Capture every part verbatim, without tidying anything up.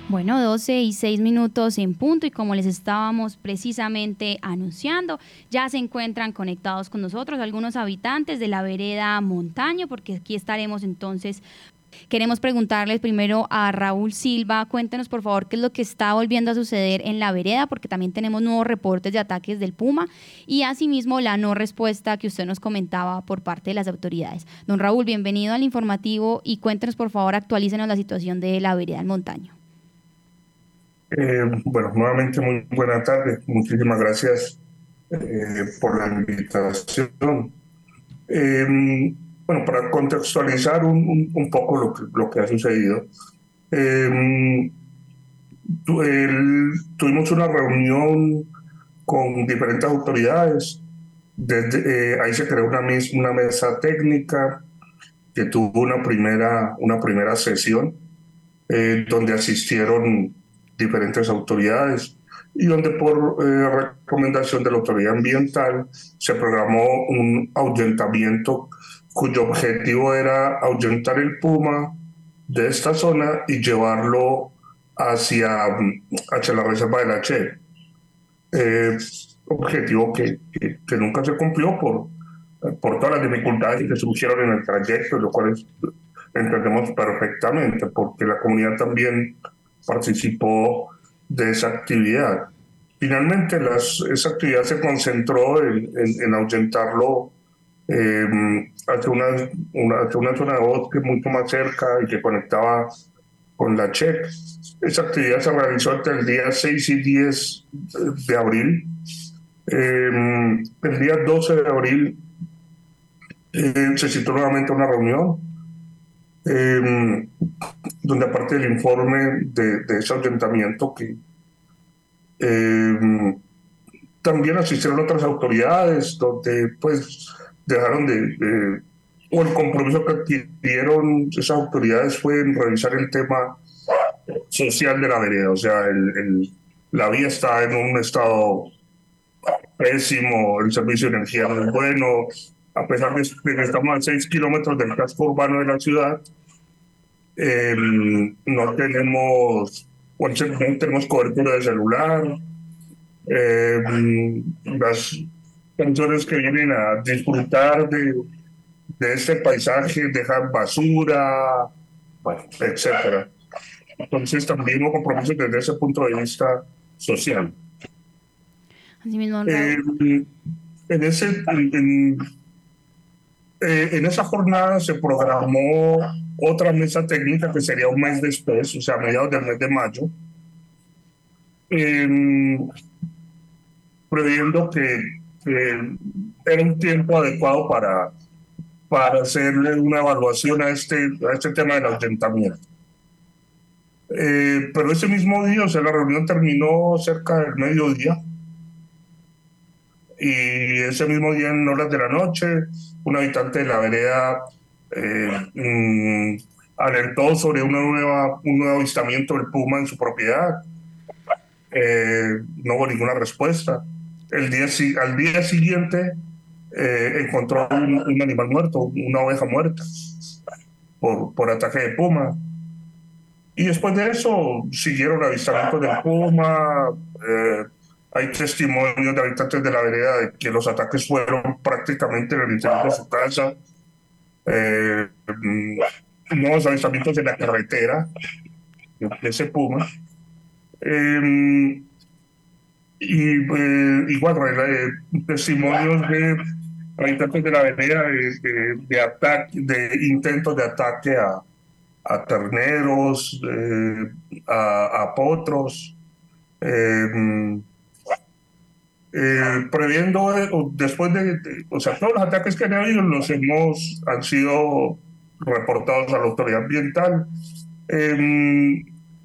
Bueno, doce y seis minutos en punto y como les estábamos precisamente anunciando, ya se encuentran conectados con nosotros algunos habitantes de la vereda Montaño, porque aquí estaremos entonces. Queremos preguntarles primero a Raúl Silva, cuéntenos por favor qué es lo que está volviendo a suceder en la vereda, porque también tenemos nuevos reportes de ataques del puma y asimismo la no respuesta que usted nos comentaba por parte de las autoridades. Don Raúl, bienvenido al informativo y cuéntenos por favor, actualícenos la situación de la vereda del Montaño. Eh, bueno, nuevamente muy buena tarde. Muchísimas gracias eh, por la invitación. Eh, bueno, para contextualizar un, un, un poco lo que, lo que ha sucedido, eh, tu, el, tuvimos una reunión con diferentes autoridades. Desde, eh, ahí se creó una, mes, una mesa técnica que tuvo una primera, una primera sesión eh, donde asistieron diferentes autoridades y donde por eh, recomendación de la autoridad ambiental se programó un ahuyentamiento cuyo objetivo era ahuyentar el puma de esta zona y llevarlo hacia, hacia la reserva de la Che. Eh, objetivo que, que, que nunca se cumplió por, por todas las dificultades que surgieron en el trayecto, lo cual es, entendemos perfectamente, porque la comunidad también participó de esa actividad. Finalmente, las, esa actividad se concentró en, en, en ahuyentarlo eh, hacia, una, una, hacia una zona de bosque mucho más cerca y que conectaba con la Che. Esa actividad se realizó entre el día seis y diez de abril. Eh, el día doce de abril eh, se citó nuevamente una reunión eh, donde aparte del informe de, de ese ahuyentamiento que eh, también asistieron otras autoridades donde pues dejaron de, de o el compromiso que adquirieron esas autoridades fue en revisar el tema social de la vereda, o sea, el, el, la vía está en un estado pésimo, el servicio de energía no es bueno, a pesar de que estamos a seis kilómetros del casco urbano de la ciudad, eh, no tenemos, bueno, no tenemos cobertura de celular, eh, las personas que vienen a disfrutar de, de este paisaje dejan basura, bueno, etcétera. Entonces también hubo compromisos desde ese punto de vista social. Así mismo, don Eh, Raúl. en, ese, en, eh, en esa jornada se programó otra mesa técnica que sería un mes después, o sea, a mediados del mes de mayo, eh, previendo que, que era un tiempo adecuado para, para hacerle una evaluación a este, a este tema del ahuyentamiento. Eh, pero ese mismo día, o sea, la reunión terminó cerca del mediodía y ese mismo día en horas de la noche, un habitante de la vereda eh, mmm, alertó sobre una nueva, un nuevo avistamiento del puma en su propiedad. Eh, no hubo ninguna respuesta. El día, al día siguiente eh, encontró un, un animal muerto, una oveja muerta por, por ataque de puma. Y después de eso siguieron avistamientos del puma. Eh, hay testimonios de habitantes de la vereda de que los ataques fueron prácticamente en el interior de su casa. Eh, nuevos avistamientos en la carretera de ese puma. Eh, y eh, igual, eh, testimonios de habitantes de la vereda de, de, de, ataque, de intentos de ataque a, a terneros, eh, a, a potros, eh, eh, previendo, eh, después de, de, o sea, todos los ataques que han habido los hemos, han sido reportados a la autoridad ambiental. Eh,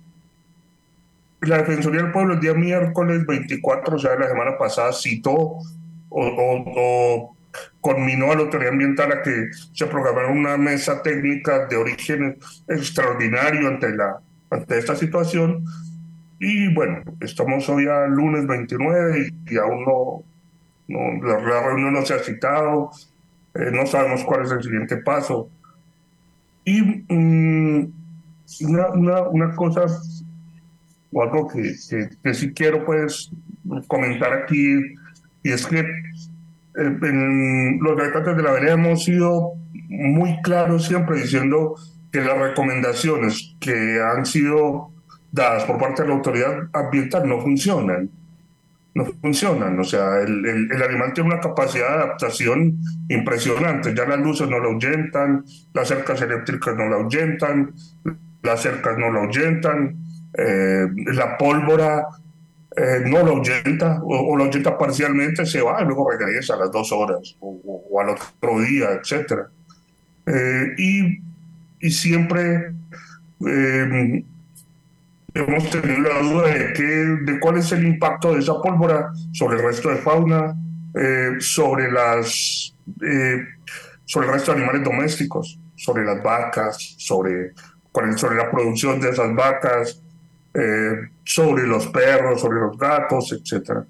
la Defensoría del Pueblo el día miércoles veinticuatro, o sea, la semana pasada, citó o, o, o conminó a la autoridad ambiental a que se programara una mesa técnica de origen extraordinario ante, la, ante esta situación. Y bueno, estamos hoy a lunes veintinueve y, y aún no, no la, la, reunión no se ha citado, eh, no sabemos cuál es el siguiente paso. Y mmm, una, una, una cosa o algo que, que, que sí quiero pues comentar aquí, y es que eh, en los habitantes de la vereda hemos sido muy claros siempre diciendo que las recomendaciones que han sido dadas por parte de la autoridad ambiental no funcionan, no funcionan. O sea, el, el, el animal tiene una capacidad de adaptación impresionante. Ya las luces no lo ahuyentan, las cercas eléctricas no lo ahuyentan, las cercas no lo ahuyentan, eh, la pólvora eh, no lo ahuyenta o, o lo ahuyenta parcialmente, se va y luego regresa a las dos horas o, o, o al otro día, etcétera. Eh, y, y siempre eh, hemos tenido la duda de, qué, de cuál es el impacto de esa pólvora sobre el resto de fauna, eh, sobre, las, eh, sobre el resto de animales domésticos, sobre las vacas, sobre, sobre la producción de esas vacas, eh, sobre los perros, sobre los gatos, etcétera.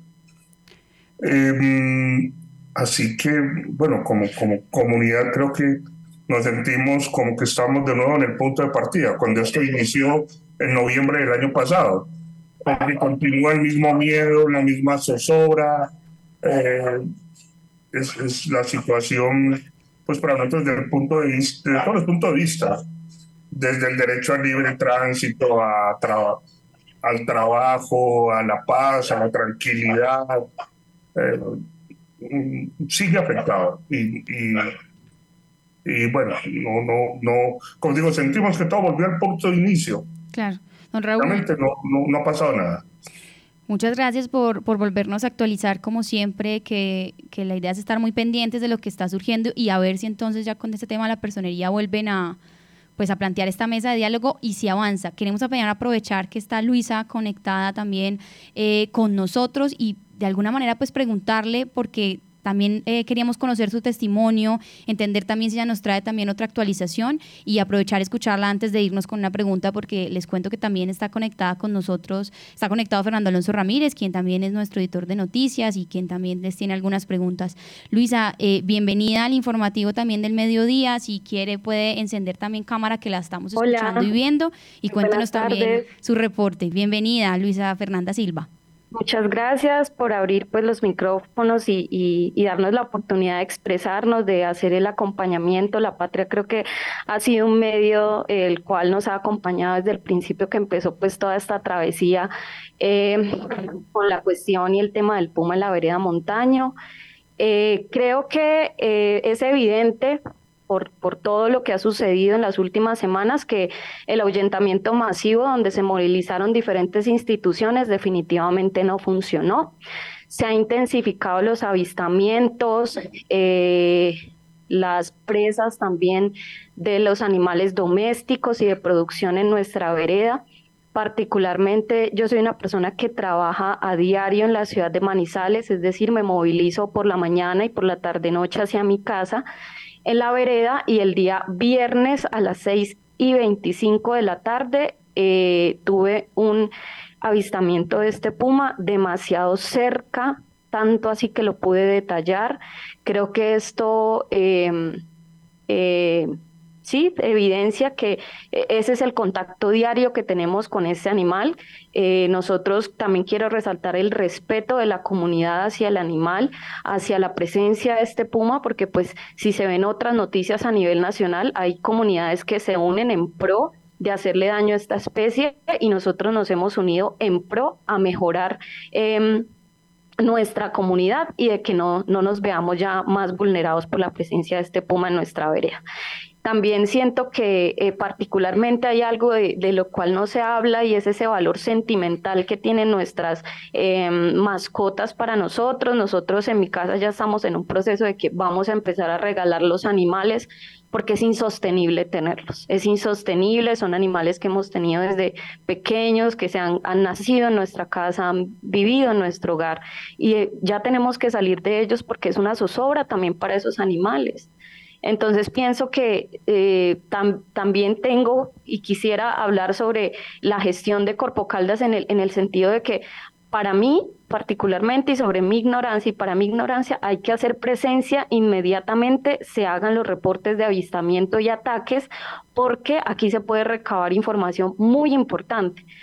Eh, así que, bueno, como, como comunidad creo que nos sentimos como que estamos de nuevo en el punto de partida, cuando esto inició en noviembre del año pasado. Porque continúa el mismo miedo, la misma zozobra, eh, es, es la situación, pues para nosotros desde el punto de vista, desde todos los puntos de vista, desde el derecho al libre tránsito, a tra al trabajo, a la paz, a la tranquilidad, eh, sigue afectado. Y, y, y bueno, no, no, no, como digo, sentimos que todo volvió al punto de inicio. Claro. Don Raúl, realmente no, no, no ha pasado nada. Muchas gracias por, por volvernos a actualizar como siempre, que, que la idea es estar muy pendientes de lo que está surgiendo y a ver si entonces ya con este tema de la personería vuelven a, pues a plantear esta mesa de diálogo y si avanza. Queremos apenas aprovechar que está Luisa conectada también eh, con nosotros y de alguna manera pues preguntarle, porque también eh, queríamos conocer su testimonio, entender también si ella nos trae también otra actualización y aprovechar escucharla antes de irnos con una pregunta, porque les cuento que también está conectada con nosotros, está conectado Fernando Alonso Ramírez, quien también es nuestro editor de noticias y quien también les tiene algunas preguntas. Luisa, eh, bienvenida al informativo también del mediodía. Si quiere puede encender también cámara, que la estamos escuchando. Hola. Y viendo, y cuéntenos también su reporte. Bienvenida, Luisa Fernanda Silva. Muchas gracias por abrir pues los micrófonos y, y, y darnos la oportunidad de expresarnos, de hacer el acompañamiento. La Patria creo que ha sido un medio el cual nos ha acompañado desde el principio que empezó pues toda esta travesía eh, con la cuestión y el tema del puma en la vereda Montaño. Eh, creo que eh, es evidente Por, por todo lo que ha sucedido en las últimas semanas, que el ahuyentamiento masivo donde se movilizaron diferentes instituciones definitivamente no funcionó. Se han intensificado los avistamientos, eh, las presas también de los animales domésticos y de producción en nuestra vereda. Particularmente, yo soy una persona que trabaja a diario en la ciudad de Manizales, es decir, me movilizo por la mañana y por la tarde-noche hacia mi casa en la vereda, y el día viernes a las seis y veinticinco de la tarde eh, tuve un avistamiento de este puma demasiado cerca, tanto así que lo pude detallar. Creo que esto eh, eh, sí evidencia que ese es el contacto diario que tenemos con este animal. Eh, nosotros también quiero resaltar el respeto de la comunidad hacia el animal, hacia la presencia de este puma, porque pues si se ven otras noticias a nivel nacional, hay comunidades que se unen en pro de hacerle daño a esta especie, y nosotros nos hemos unido en pro a mejorar eh, nuestra comunidad y de que no, no nos veamos ya más vulnerados por la presencia de este puma en nuestra vereda. También siento que eh, particularmente hay algo de, de lo cual no se habla, y es ese valor sentimental que tienen nuestras eh, mascotas para nosotros. Nosotros en mi casa ya estamos en un proceso de que vamos a empezar a regalar los animales, porque es insostenible tenerlos, es insostenible, son animales que hemos tenido desde pequeños, que se han, han nacido en nuestra casa, han vivido en nuestro hogar, y eh, ya tenemos que salir de ellos porque es una zozobra también para esos animales. Entonces pienso que eh, tam, también tengo y quisiera hablar sobre la gestión de Corpo Caldas en el, en el sentido de que para mí particularmente, y sobre mi ignorancia, y para mi ignorancia hay que hacer presencia inmediatamente, se hagan los reportes de avistamiento y ataques, porque aquí se puede recabar información muy importante.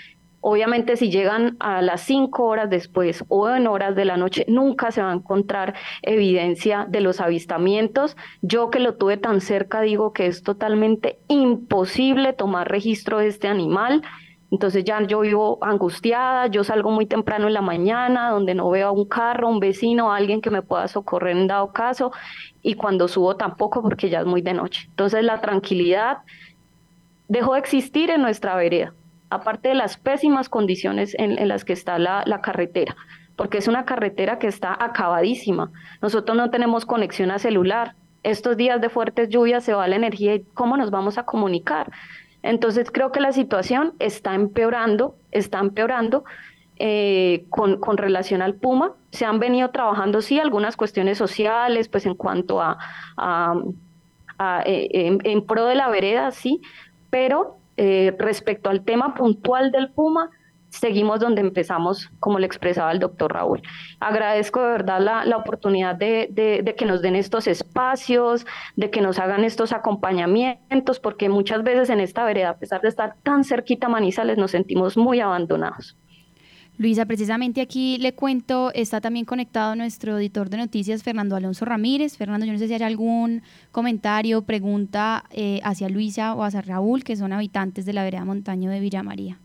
Obviamente, si llegan a las cinco horas después o en horas de la noche, nunca se va a encontrar evidencia de los avistamientos. Yo que lo tuve tan cerca digo que es totalmente imposible tomar registro de este animal. Entonces ya yo vivo angustiada, yo salgo muy temprano en la mañana, donde no veo a un carro, un vecino, alguien que me pueda socorrer en dado caso, y cuando subo tampoco porque ya es muy de noche. Entonces la tranquilidad dejó de existir en nuestra vereda, aparte de las pésimas condiciones en, en las que está la, la carretera, porque es una carretera que está acabadísima. Nosotros no tenemos conexión a celular. Estos días de fuertes lluvias se va la energía y ¿cómo nos vamos a comunicar? Entonces creo que la situación está empeorando, está empeorando eh, con, con relación al puma. Se han venido trabajando, sí, algunas cuestiones sociales, pues en cuanto a, a, a eh, en, en pro de la vereda, sí, pero eh, respecto al tema puntual del puma, seguimos donde empezamos, como le expresaba el doctor Raúl. Agradezco de verdad la, la oportunidad de, de, de que nos den estos espacios, de que nos hagan estos acompañamientos, porque muchas veces en esta vereda, a pesar de estar tan cerquita a Manizales, nos sentimos muy abandonados. Luisa, precisamente aquí le cuento, está también conectado nuestro editor de noticias, Fernando Alonso Ramírez. Fernando, yo no sé si hay algún comentario, pregunta eh, hacia Luisa o hacia Raúl, que son habitantes de la vereda Montaño de Villa María.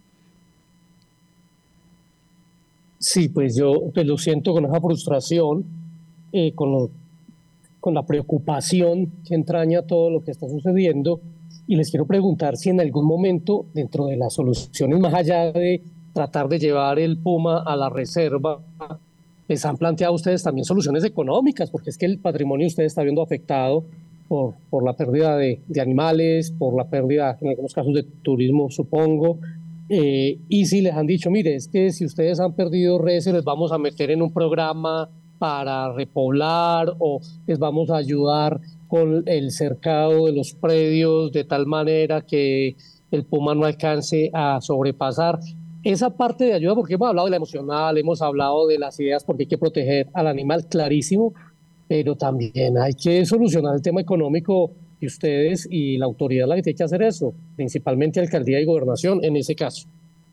Sí, pues yo pues lo siento con esa frustración, eh, con, lo, con la preocupación que entraña todo lo que está sucediendo, y les quiero preguntar si en algún momento, dentro de las soluciones, más allá de tratar de llevar el puma a la reserva, les han planteado ustedes también soluciones económicas, porque es que el patrimonio de ustedes está viendo afectado por, por la pérdida de, de animales, por la pérdida, en algunos casos, de turismo, supongo. Eh, y si les han dicho, mire, es que si ustedes han perdido reses, les vamos a meter en un programa para repoblar o les vamos a ayudar con el cercado de los predios de tal manera que el puma no alcance a sobrepasar. Esa parte de ayuda, porque hemos hablado de la emocional, hemos hablado de las ideas porque hay que proteger al animal, clarísimo, pero también hay que solucionar el tema económico. Y ustedes y la autoridad la que tiene que hacer eso, principalmente alcaldía y gobernación en ese caso.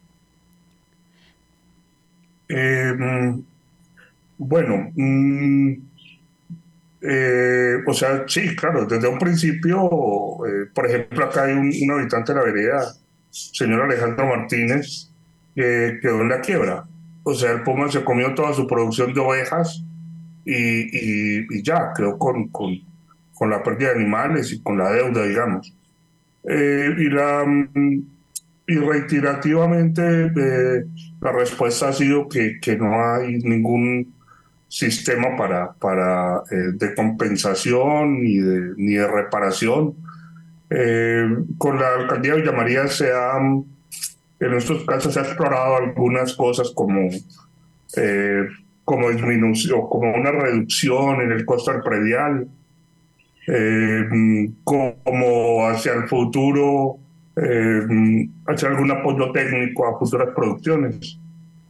Eh, bueno, mm, eh, o sea, sí, claro, desde un principio, eh, por ejemplo, acá hay un, un habitante de la vereda, señor Alejandro Martínez, que quedó en la quiebra. O sea, el puma se comió toda su producción de ovejas y, y, y ya, quedó con... con con la pérdida de animales y con la deuda, digamos. Eh, y, la, y reiterativamente eh, la respuesta ha sido que, que no hay ningún sistema para, para eh, de compensación ni de, ni de reparación. Eh, con la alcaldía de Villa María se ha, en estos casos se ha explorado algunas cosas como, eh, como disminución, como una reducción en el costo del predial, Eh, como hacia el futuro, eh, hacer algún apoyo técnico a futuras producciones.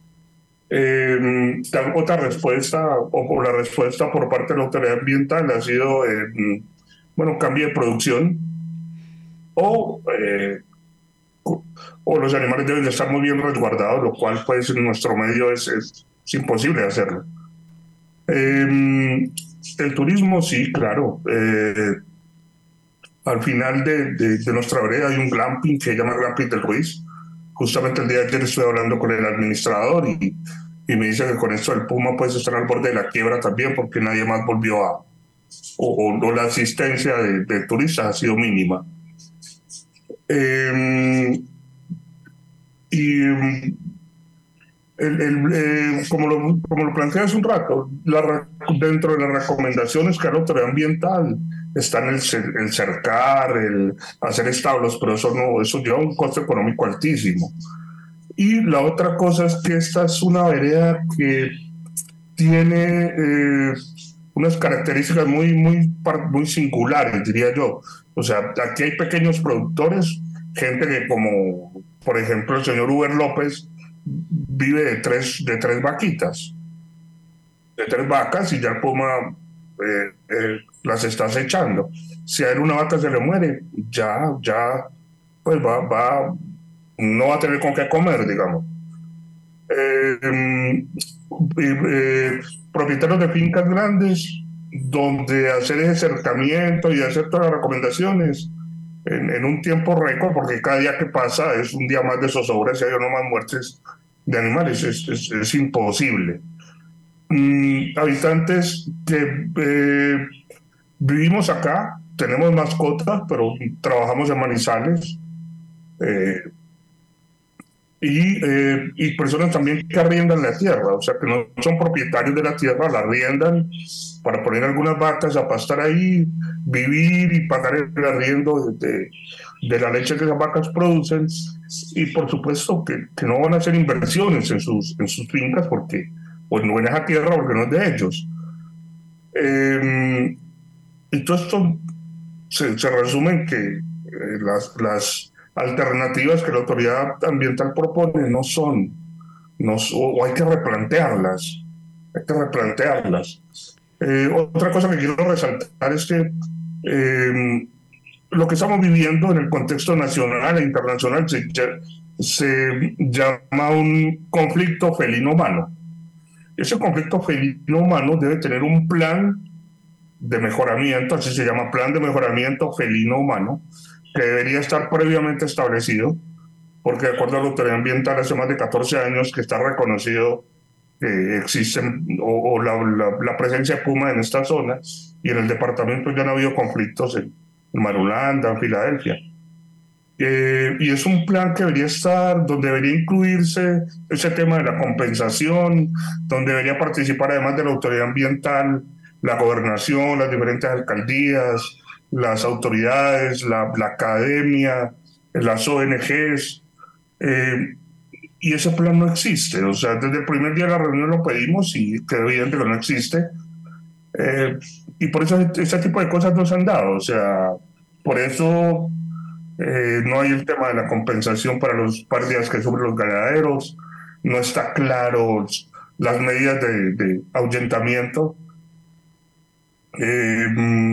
Eh, otra respuesta, o por la respuesta por parte de la autoridad ambiental ha sido, eh, bueno, cambio de producción, o, eh, o los animales deben de estar muy bien resguardados, lo cual pues en nuestro medio es, es, es imposible hacerlo. Eh, El turismo, sí, claro. Eh, al final de, de, de nuestra vereda hay un glamping que se llama Glamping del Ruiz. Justamente el día de ayer estuve hablando con el administrador y, y me dice que con esto el puma puede estar al borde de la quiebra también porque nadie más volvió a... o, o la asistencia de, de turistas ha sido mínima. Eh, y... El, el, eh, como, lo, como lo planteé hace un rato, la, dentro de las recomendaciones que hay la autoridad ambiental están el, el cercar, el hacer establos, pero eso no, eso lleva un costo económico altísimo. Y la otra cosa es que esta es una vereda que tiene eh, unas características muy, muy, muy singulares, diría yo. O sea, aquí hay pequeños productores, gente que como, por ejemplo, el señor Uber López, vive de tres, de tres vaquitas, de tres vacas, y ya el puma eh, eh, las está acechando. Si a él una vaca se le muere, ya, ya, pues va, va, no va a tener con qué comer, digamos. eh, eh, propietarios de fincas grandes, donde hacer ese acercamiento y hacer todas las recomendaciones en, en un tiempo récord, porque cada día que pasa es un día más de zozobra, si hay no más muertes de animales, es, es, es imposible. Mm, habitantes que eh, vivimos acá, tenemos mascotas, pero trabajamos en Manizales, eh, y, eh, y personas también que arriendan la tierra, o sea, que no son propietarios de la tierra, la arriendan para poner algunas vacas a pastar ahí, vivir y pagar el arriendo de, de la leche que las vacas producen, y por supuesto que, que no van a hacer inversiones en sus, en sus fincas porque pues no en esa tierra porque no es de ellos. Eh, y todo esto se, se resume en que eh, las, las alternativas que la autoridad ambiental propone no son, no, o hay que replantearlas, hay que replantearlas. Eh, otra cosa que quiero resaltar es que eh, lo que estamos viviendo en el contexto nacional e internacional se, se llama un conflicto felino-humano. Ese conflicto felino-humano debe tener un plan de mejoramiento, así se llama Plan de Mejoramiento Felino-Humano, que debería estar previamente establecido, porque de acuerdo a la autoridad ambiental hace más de catorce años que está reconocido que existen o, o la, la, la presencia de puma en esta zona, y en el departamento ya no ha habido conflictos en, en Marulanda, en Filadelfia. Eh, y es un plan que debería estar, donde debería incluirse ese tema de la compensación, donde debería participar además de la autoridad ambiental, la gobernación, las diferentes alcaldías, las autoridades, la, la academia, las O N Ges, eh, y ese plan no existe. O sea, desde el primer día de la reunión lo pedimos y quedó evidente que no existe. Eh, y por eso ese tipo de cosas no se han dado. O sea, por eso eh, no hay el tema de la compensación para las pérdidas que sufren los ganaderos, no está claro las medidas de, de ahuyentamiento. Eh,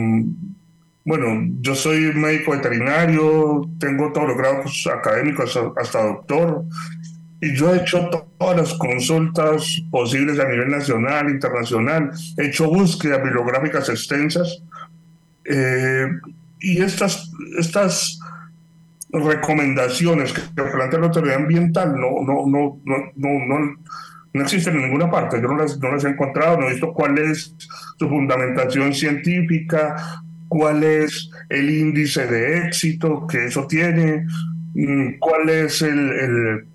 bueno, yo soy médico veterinario, tengo todos los grados académicos hasta doctor, y yo he hecho to- todas las consultas posibles a nivel nacional, internacional, he hecho búsquedas bibliográficas extensas, eh, y estas, estas recomendaciones que plantea la autoridad ambiental no, no, no, no, no, no, no existen en ninguna parte. Yo no las, no las he encontrado, no he visto cuál es su fundamentación científica, cuál es el índice de éxito que eso tiene, cuál es el,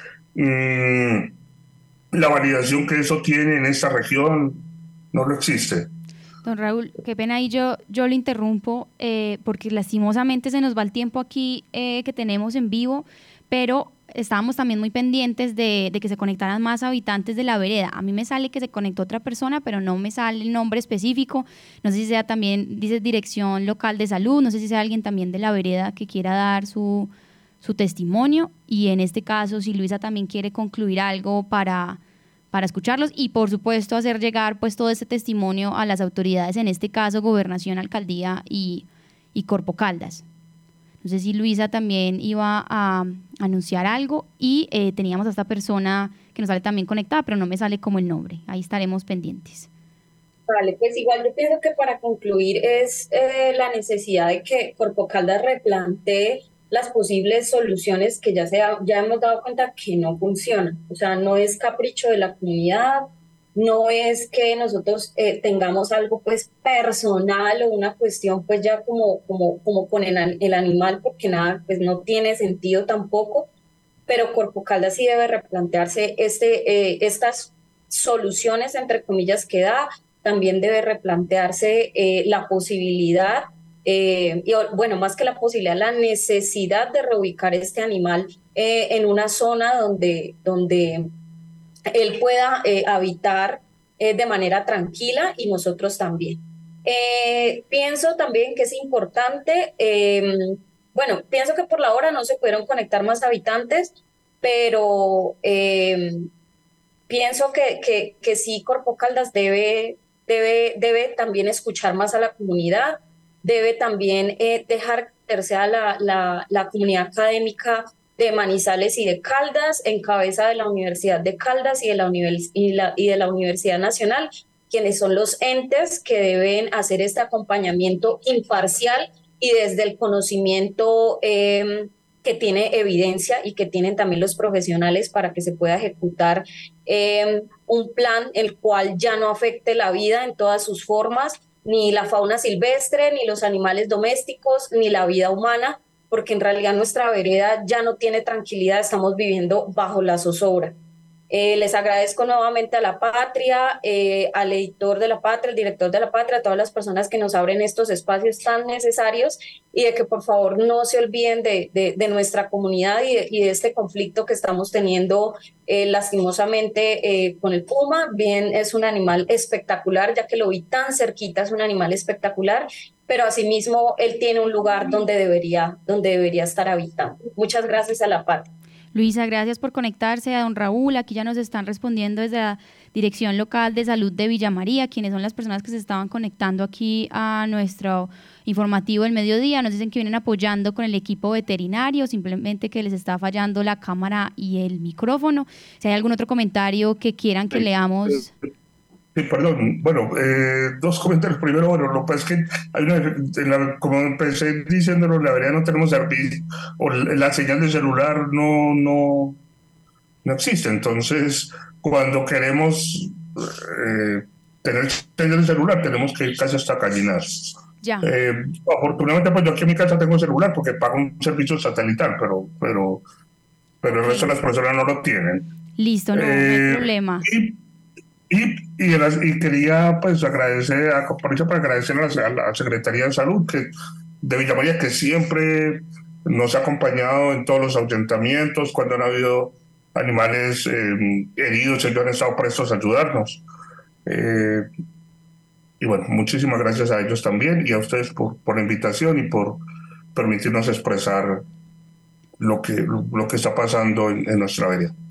el, la validación que eso tiene en esta región. No lo existe. Don Raúl, qué pena ahí yo, yo lo interrumpo eh, porque lastimosamente se nos va el tiempo aquí eh, que tenemos en vivo, pero estábamos también muy pendientes de, de que se conectaran más habitantes de la vereda. A mí me sale que se conectó otra persona, pero no me sale el nombre específico. No sé si sea también, dice Dirección Local de Salud, no sé si sea alguien también de la vereda que quiera dar su, su testimonio, y en este caso si Luisa también quiere concluir algo para... para escucharlos y por supuesto hacer llegar pues todo este testimonio a las autoridades, en este caso Gobernación, Alcaldía y, y Corpo Caldas. No sé si Luisa también iba a anunciar algo, y eh, teníamos a esta persona que nos sale también conectada, pero no me sale como el nombre, ahí estaremos pendientes. Vale, pues igual yo pienso que para concluir es eh, la necesidad de que Corpo Caldas replantee las posibles soluciones que ya, se ha, ya hemos dado cuenta que no funcionan. O sea, no es capricho de la comunidad, no es que nosotros eh, tengamos algo pues personal o una cuestión pues ya como, como, como con el, el animal, porque nada, pues no tiene sentido tampoco, pero Corpo Caldas sí debe replantearse este, eh, estas soluciones, entre comillas, que da. También debe replantearse eh, la posibilidad Eh, y bueno, más que la posibilidad, la necesidad de reubicar este animal eh, en una zona donde, donde él pueda eh, habitar eh, de manera tranquila, y nosotros también. Eh, pienso también que es importante, eh, bueno, pienso que por la hora no se pudieron conectar más habitantes, pero eh, pienso que, que, que sí, Corpo Caldas debe, debe, debe también escuchar más a la comunidad, debe también eh, dejar que sea la, la, la comunidad académica de Manizales y de Caldas, en cabeza de la Universidad de Caldas y de la, univers y la, y de la Universidad Nacional, quienes son los entes que deben hacer este acompañamiento imparcial y desde el conocimiento eh, que tiene evidencia y que tienen también los profesionales para que se pueda ejecutar eh, un plan el cual ya no afecte la vida en todas sus formas, ni la fauna silvestre, ni los animales domésticos, ni la vida humana, porque en realidad nuestra vereda ya no tiene tranquilidad, estamos viviendo bajo la zozobra. Eh, les agradezco nuevamente a La Patria, eh, al editor de La Patria, al director de La Patria, a todas las personas que nos abren estos espacios tan necesarios y de que por favor no se olviden de, de, de nuestra comunidad y de, y de este conflicto que estamos teniendo eh, lastimosamente eh, con el puma. Bien, es un animal espectacular, ya que lo vi tan cerquita, es un animal espectacular, pero asimismo él tiene un lugar donde debería, donde debería estar habitando. Muchas gracias a La Patria. Luisa, gracias por conectarse. A don Raúl, aquí ya nos están respondiendo desde la Dirección Local de Salud de Villa María, quienes son las personas que se estaban conectando aquí a nuestro informativo del mediodía. Nos dicen que vienen apoyando con el equipo veterinario, simplemente que les está fallando la cámara y el micrófono. Si hay algún otro comentario que quieran que leamos. Sí, perdón. Bueno, eh, dos comentarios. Primero, bueno, lo que pasa es que hay una, en la, como empecé diciéndolo, la verdad no tenemos servicio, o la señal de celular no, no, no existe. Entonces, cuando queremos eh, tener señal de celular, tenemos que ir casi hasta Callinas. Ya. Eh, afortunadamente, pues yo aquí en mi casa tengo celular porque pago un servicio satelital, pero, pero, pero el resto de las personas no lo tienen. Listo, no, eh, no hay problema. Y, Y, y, y quería pues agradecer a, para agradecer a la, a la Secretaría de Salud que, de Villa María, que siempre nos ha acompañado en todos los ahuyentamientos. Cuando han habido animales eh, heridos, ellos han estado prestos a ayudarnos. Eh, y bueno, muchísimas gracias a ellos también y a ustedes por, por la invitación y por permitirnos expresar lo que, lo que está pasando en, en nuestra vereda.